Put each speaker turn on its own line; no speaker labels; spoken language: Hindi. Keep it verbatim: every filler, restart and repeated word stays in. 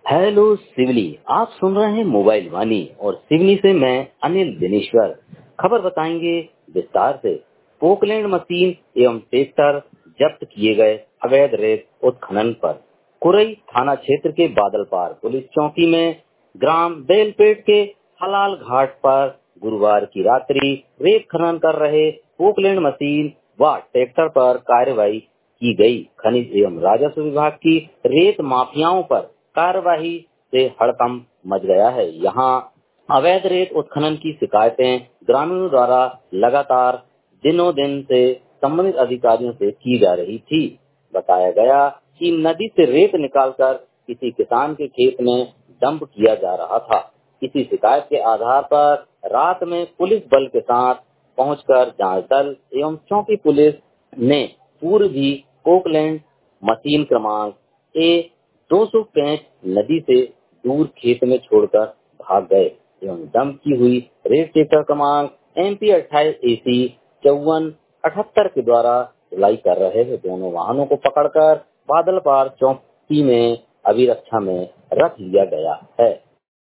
हेलो सिवली, आप सुन रहे हैं मोबाइल वाणी और सिवनी से मैं अनिल दिनेश्वर। खबर बताएंगे विस्तार से। पोकलैंड मशीन एवं ट्रैक्टर जब्त किए गए अवैध रेत उत्खनन पर। कुरई थाना क्षेत्र के बादलपार पुलिस चौकी में ग्राम बेलपेट के हलाल घाट पर गुरुवार की रात्रि रेत खनन कर रहे पोकलैंड मशीन व ट्रैक्टर पर कार्रवाई की गई। खनिज एवं राजस्व विभाग की रेत माफियाओं पर कार्यवाही से हड़कंप मच गया है। यहाँ अवैध रेत उत्खनन की शिकायतें ग्रामीणों द्वारा लगातार दिनों दिन से संबंधित अधिकारियों से की जा रही थी। बताया गया कि नदी से रेत निकालकर किसी किसान के खेत में डंप किया जा रहा था। इसी शिकायत के आधार पर रात में पुलिस बल के साथ पहुंचकर जांच दल एवं चौकी पुलिस ने पूर्व भी पोकलैंड मशीन क्रमांक ए दो सौ पैंठ नदी से दूर खेत में छोड़कर भाग गए एवं डंप की हुई रेत ट्रैक्टर क्रमांक एम पी अट्ठाईस ए सी चौवन अठहत्तर के द्वारा ढुलाई कर रहे थे। दोनों वाहनों को पकड़कर बादलपार चौकी में अभिरक्षा में रख लिया गया है।